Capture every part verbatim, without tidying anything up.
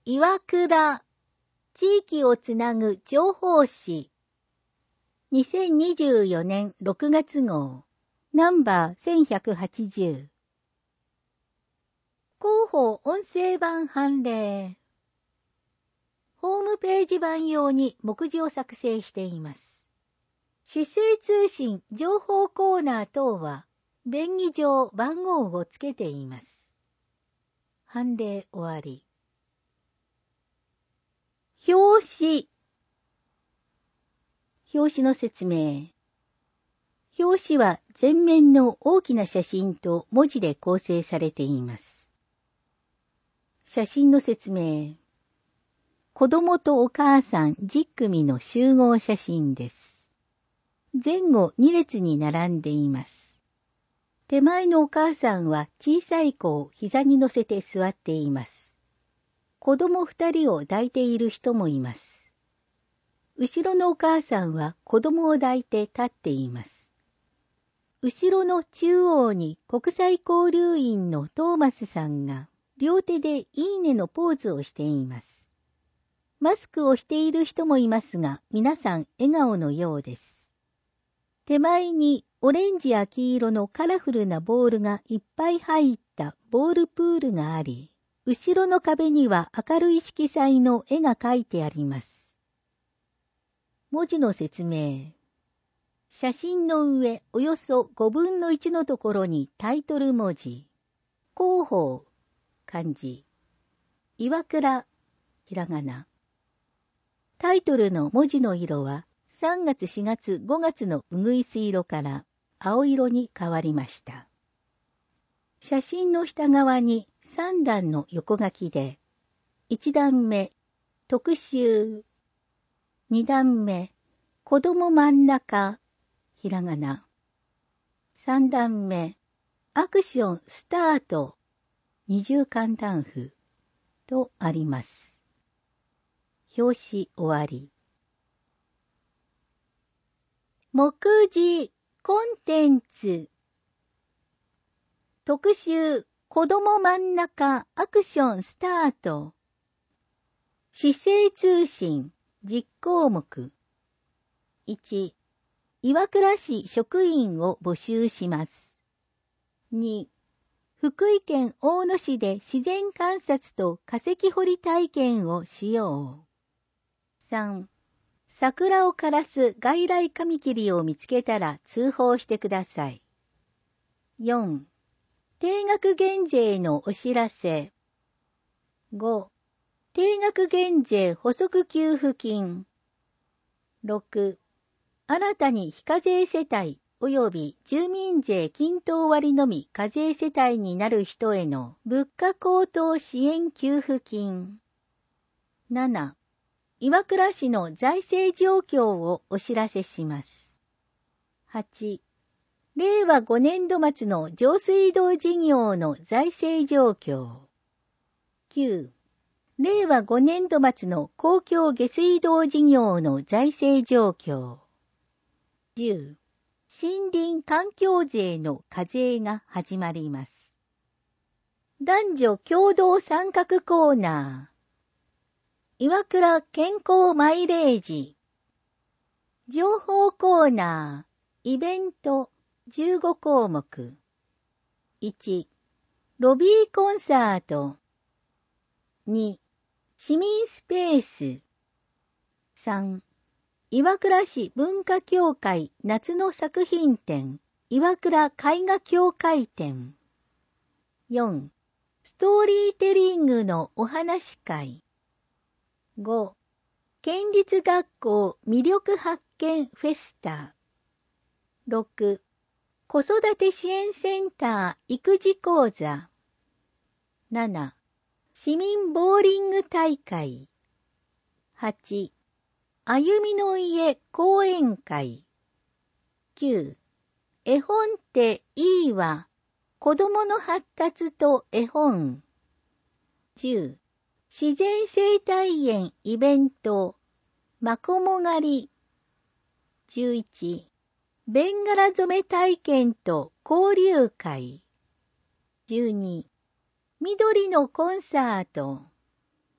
岩倉、地域をつなぐ情報誌。にせんにじゅうよねんろくがつ号、ナンバーせんひゃくはちじゅう。広報音声版判例。ホームページ版用に目次を作成しています。市政通信情報コーナー等は、便宜上番号をつけています。判例終わり。表紙。表紙の説明。表紙は前面の大きな写真と文字で構成されています。写真の説明。子供とお母さんじゅっくみの集合写真です。前後に列に並んでいます。手前のお母さんは小さい子を膝に乗せて座っています。子供二人を抱いている人もいます。後ろのお母さんは子供を抱いて立っています。後ろの中央に国際交流員のトーマスさんが両手でいいねのポーズをしています。マスクをしている人もいますが、皆さん笑顔のようです。手前にオレンジや黄色のカラフルなボールがいっぱい入ったボールプールがあり、後ろの壁には明るい色彩の絵が描いてあります。文字の説明。写真の上およそごぶんのいちのところにタイトル文字。広報、漢字。岩倉、ひらがな。タイトルの文字の色はさんがつしがつごがつのうぐいす色から青色に変わりました。写真の下側にさんだんの横書きで、いちだんめ、特集、にだんめ、子供真ん中、ひらがな、さんだんめ、アクションスタート、二重簡単符とあります。表紙終わり。目次コンテンツ。特集子供真ん中アクションスタート。市政通信実項目。いち、岩倉市職員を募集します。に、福井県大野市で自然観察と化石掘り体験をしよう。さん、桜を枯らす外来カミキリを見つけたら通報してください。よん、定額減税のお知らせ。ご、定額減税補足給付金。ろく、新たに非課税世帯及び住民税均等割のみ課税世帯になる人への物価高騰支援給付金。なな、岩倉市の財政状況をお知らせします。はち、れいわごねんど末の上水道事業の財政状況。きゅう、れいわごねんど末の公共下水道事業の財政状況。じゅう、森林環境税の課税が始まります。男女共同参画コーナー。岩倉健康マイレージ。情報コーナー。イベントじゅうごこうもく。いち、ロビーコンサート。に、市民スペース。さん、岩倉市文化協会夏の作品展、岩倉絵画協会展。よん、ストーリーテリングのお話会。ご、県立学校魅力発見フェスタ。ろく、子育て支援センター育児講座。なな、市民ボーリング大会。はち、歩みの家講演会。きゅう、絵本っていいわ。子供の発達と絵本。じゅう、自然生態園イベント。マコモ狩り。じゅういち、ベンガラ染め体験と交流会。じゅうに、緑のコンサート。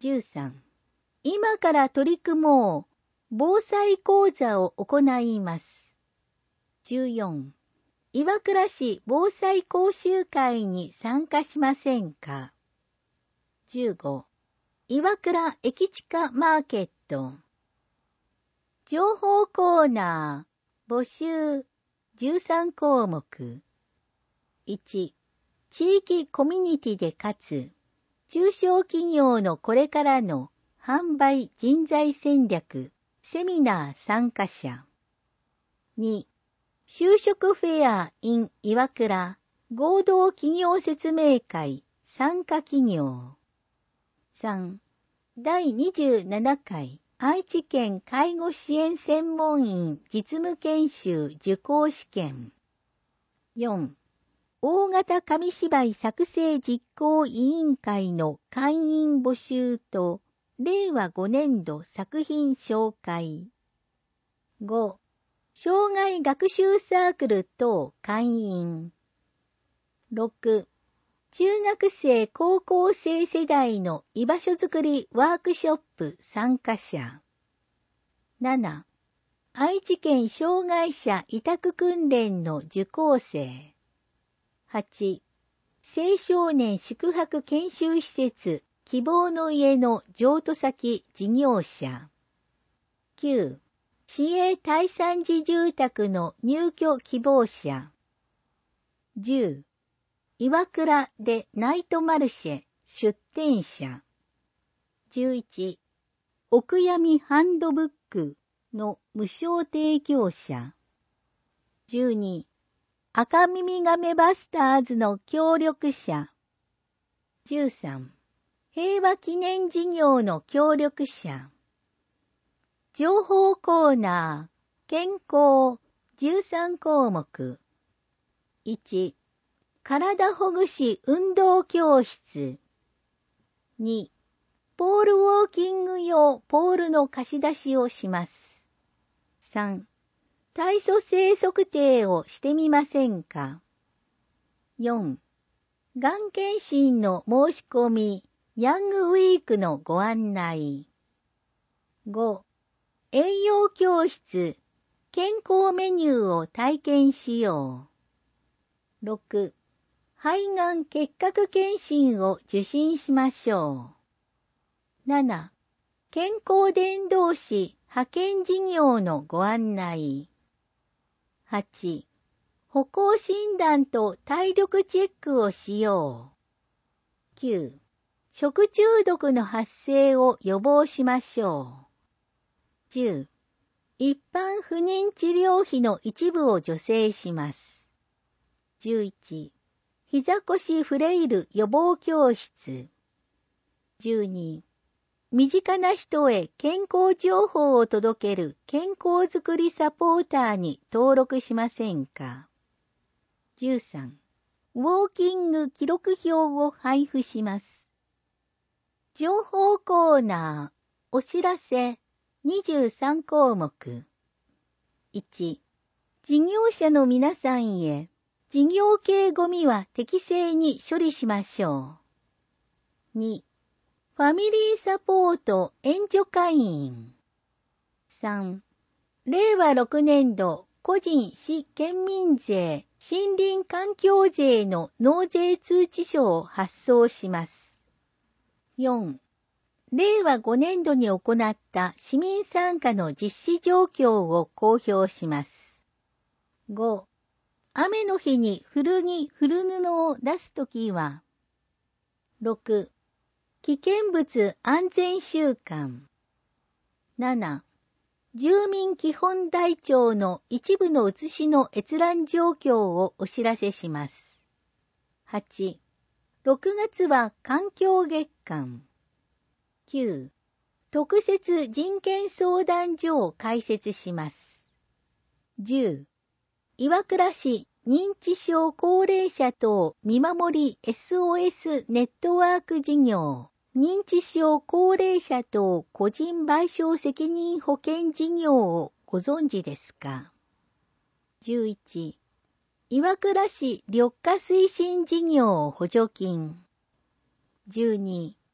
じゅうさん、今から取り組もう防災講座を行います。じゅうよん、岩倉市防災講習会に参加しませんか。じゅうご、岩倉駅地下マーケット。情報コーナー募集じゅうさん項目。いち、地域コミュニティでかつ中小企業のこれからの販売人材戦略セミナー参加者。に、就職フェア in 岩倉合同企業説明会参加企業。さん、だいにじゅうななかい愛知県介護支援専門員実務研修受講試験。よん、大型紙芝居作成実行委員会の会員募集とれいわごねんど作品紹介。ご、障害学習サークル等会員。ろく、中学生高校生世代の居場所づくりワークショップ参加者。なな、愛知県障害者委託訓練の受講生。はち、青少年宿泊研修施設希望の家の譲渡先事業者。きゅう、市営大産寺住宅の入居希望者。じゅう、岩倉でナイトマルシェ出店者。じゅういち、おくやみハンドブックの無償提供者。じゅうに、赤耳亀バスターズの協力者。じゅうさん、平和記念事業の協力者。情報コーナー、健康じゅうさん項目。いち、体ほぐし運動教室。に、ポールウォーキング用ポールの貸し出しをします。さん、体組成測定をしてみませんか。よん、がん検診の申し込み、ヤングウィークのご案内。ご、栄養教室、健康メニューを体験しよう。ろく、肺がん結核検診を受診しましょう。なな、健康伝道師派遣事業のご案内。はち、歩行診断と体力チェックをしよう。きゅう、食中毒の発生を予防しましょう。じゅう、一般不妊治療費の一部を助成します。じゅういち、膝腰フレイル予防教室。じゅうに、身近な人へ健康情報を届ける健康づくりサポーターに登録しませんか。じゅうさん、ウォーキング記録表を配布します。情報コーナー、お知らせにじゅうさん項目。いち、事業者の皆さんへ、事業系ゴミは適正に処理しましょう。に、ファミリーサポート援助会員。さん、れいわろくねんど個人市県民税森林環境税の納税通知書を発送します。よん、れいわごねんどに行った市民参加の実施状況を公表します。ご、雨の日に古着古布を出すときは。ろく、危険物安全週間。なな、住民基本台帳の一部の写しの閲覧状況をお知らせします。はち、ろくがつは環境月間。きゅう、特設人権相談所を開設します。じゅう、岩倉市認知症高齢者等見守り エスオーエス ネットワーク事業認知症高齢者等個人賠償責任保険事業をご存知ですか。じゅういち、岩倉市緑化推進事業補助金。じゅうに、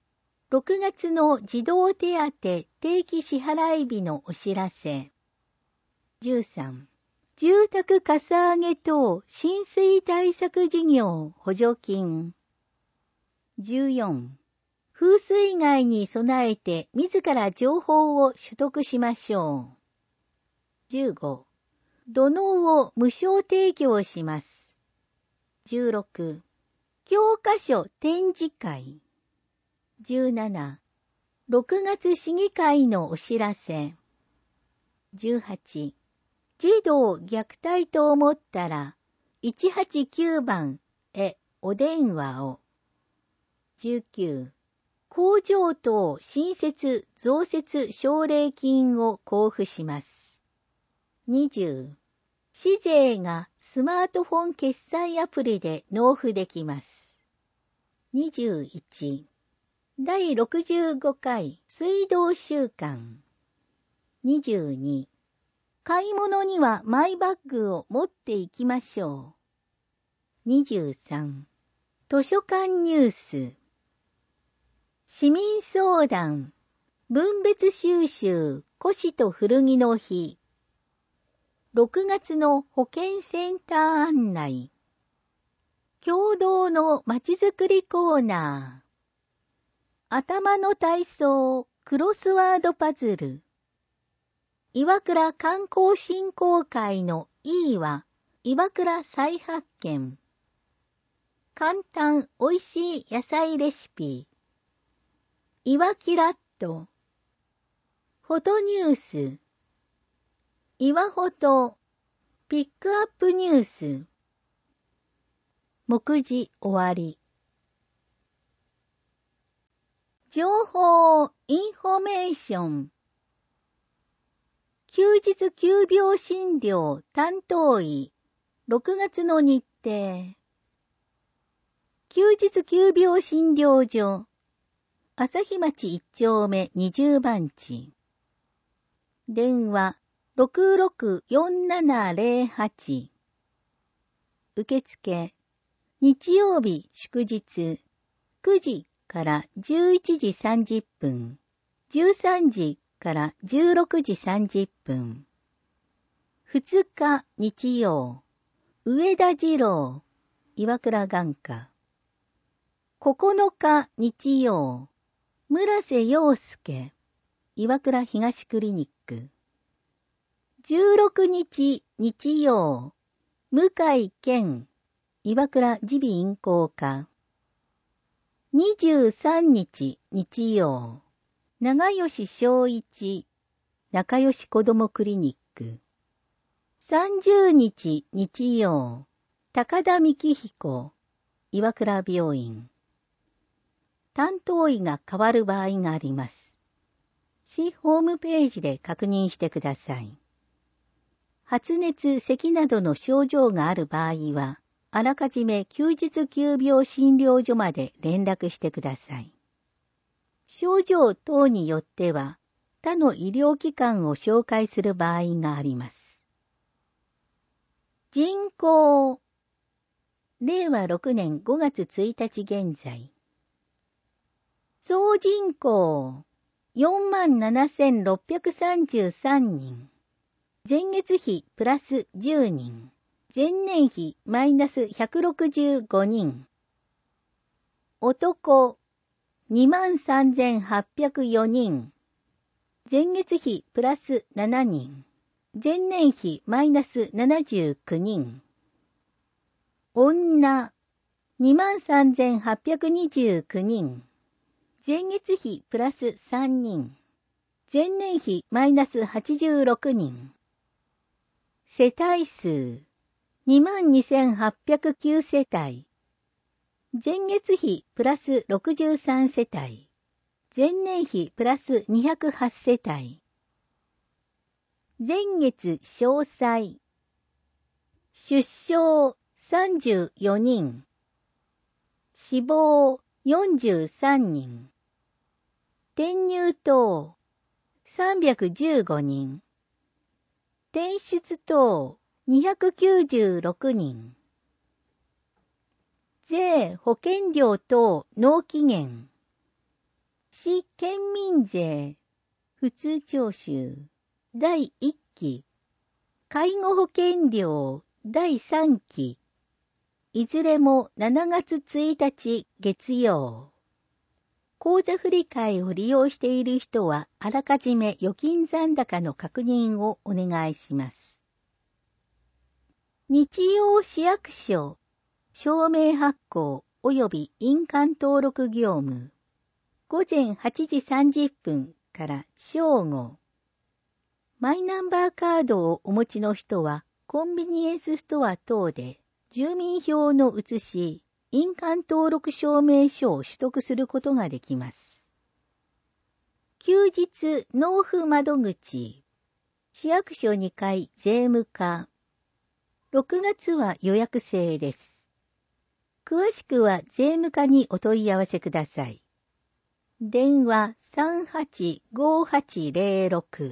ろくがつの児童手当定期支払い日のお知らせ。じゅうさん、住宅かさ上げ等浸水対策事業補助金。じゅうよん、風水害に備えて自ら情報を取得しましょう。じゅうご、土のうを無償提供します。じゅうろく、教科書展示会。じゅうなな、ろくがつ市議会のお知らせ。じゅうはち、児童虐待と思ったらいちはちきゅうばんへお電話を。じゅうきゅう、工場等新設増設奨励金を交付します。にじゅう、市税がスマートフォン決済アプリで納付できます。にじゅういち、だいろくじゅうごかい水道週間。にじゅうに、買い物にはマイバッグを持っていきましょう。にじゅうさん、図書館ニュース。市民相談、分別収集、古紙と古着の日。ろくがつの保健センター案内。共同のまちづくりコーナー。頭の体操、クロスワードパズル。岩倉観光振興会の E は、岩倉再発見。簡単おいしい野菜レシピ。岩キラッと。フォトニュース。岩フォト。ピックアップニュース。目次終わり。情報、インフォメーション。休日急病診療担当医、ろくがつの日程。休日急病診療所、朝日町いち丁目にじゅうばんち。電話、ろくろくよんななぜろはち。受付、日曜日祝日、くじからじゅういちじさんじゅっぷん、じゅうさんじからじゅうろくじさんじゅっぷん。ふつか日曜、上田二郎、岩倉眼科。ここのか日曜、村瀬陽介、岩倉東クリニック。じゅうろくにち日曜、向井健、岩倉耳鼻咽喉科。にじゅうさんにち日曜、長吉昭一、仲良し子どもクリニック。さんじゅうにち日曜、高田幹彦、岩倉病院。担当医が変わる場合があります。市ホームページで確認してください。発熱、咳などの症状がある場合は、あらかじめ休日急病診療所まで連絡してください。症状等によっては、他の医療機関を紹介する場合があります。人口、れいわろくねんごがつついたち現在。総人口、よんまんななせんろっぴゃくさんじゅうさんにん。前月比プラスじゅうにん。前年比マイナスひゃくろくじゅうごにん。男、にまんさんぜんはっぴゃくよにん。前月比プラスしちにん。前年比マイナスななじゅうきゅうにん。女、にまんさんぜんはっぴゃくにじゅうきゅうにん。前月比プラスさんにん。前年比マイナスはちじゅうろくにん。世帯数、にまんにせんはっぴゃくきゅうせたい。前月比プラスろくじゅうさんせたい。前年比プラスにひゃくはちせたい。前月詳細。出生さんじゅうよにん。死亡よんじゅうさんにん。転入等さんびゃくじゅうごにん。転出等にひゃくきゅうじゅうろくにん。税保険料等納期限。 市県民税普通徴収だいいっき、介護保険料だいさんき、いずれもしちがつついたち月曜。口座振替を利用している人はあらかじめ預金残高の確認をお願いします。日曜市役所、証明発行及び印鑑登録業務。ごぜんはちじさんじゅっぷんから正午。マイナンバーカードをお持ちの人はコンビニエンスストア等で住民票の写し、印鑑登録証明書を取得することができます。休日納付窓口、市役所にかい税務課。ろくがつは予約制です。詳しくは税務課にお問い合わせください。電話 さんはちごはちぜろろく。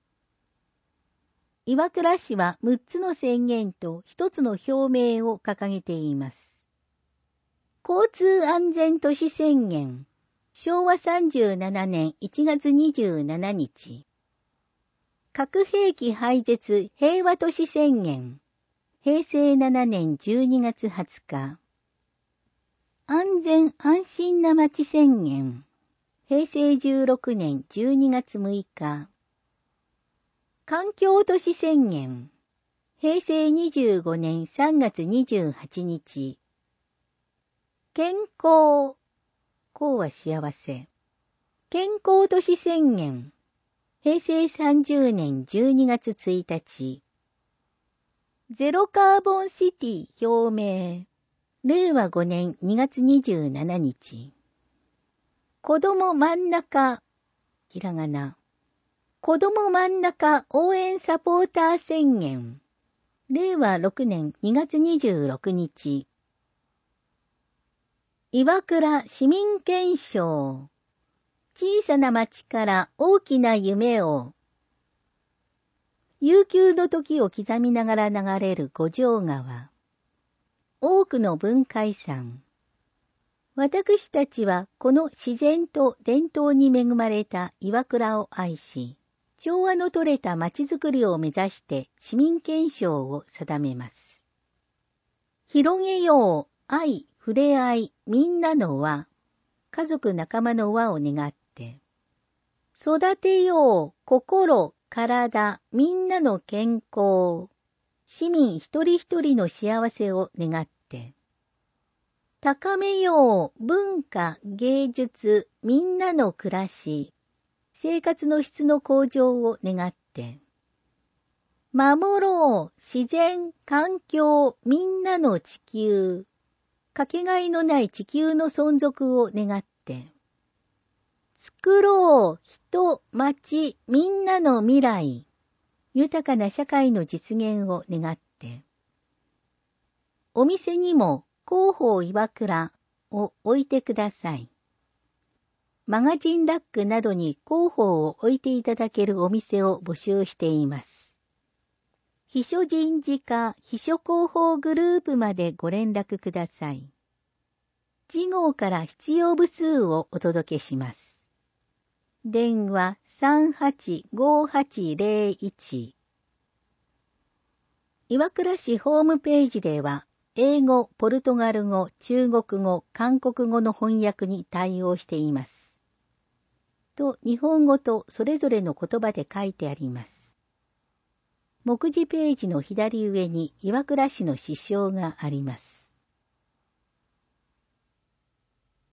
岩倉市はむっつの宣言とひとつの表明を掲げています。交通安全都市宣言、しょうわさんじゅうななねんいちがつにじゅうしちにち。核兵器廃絶平和都市宣言、へいせいななねんじゅうにがつはつか。安全安心な街宣言、へいせいじゅうろくねんじゅうにがつむいか。環境都市宣言、へいせいにじゅうごねんさんがつにじゅうはちにち。健康、幸は幸せ。健康都市宣言、へいせいさんじゅうねんじゅうにがつついたち。ゼロカーボンシティ表明、れいわごねんにがつにじゅうしちにち。子ども真ん中、ひらがな。子ども真ん中応援サポーター宣言、れいわろくねんにがつにじゅうろくにち。岩倉市民憲章、小さな町から大きな夢を。悠久の時を刻みながら流れる五条川。多くの文化遺産。私たちはこの自然と伝統に恵まれた岩倉を愛し、調和の取れた町づくりを目指して市民憲章を定めます。広げよう愛、触れ合い、みんなの輪。家族仲間の輪を願って。育てよう心、体、みんなの健康。市民一人一人の幸せを願って。高めよう文化、芸術、みんなの暮らし。生活の質の向上を願って。守ろう自然、環境、みんなの地球。かけがえのない地球の存続を願って。作ろう人、町、みんなの未来。豊かな社会の実現を願って。お店にも広報岩倉を置いてください。マガジンラックなどに広報を置いていただけるお店を募集しています。秘書人事課秘書広報グループまでご連絡ください。次号から必要部数をお届けします。電話 さんはちごはちぜろいち。岩倉市ホームページでは、英語、ポルトガル語、中国語、韓国語の翻訳に対応しています。と、日本語とそれぞれの言葉で書いてあります。目次ページの左上に岩倉市の支障があります。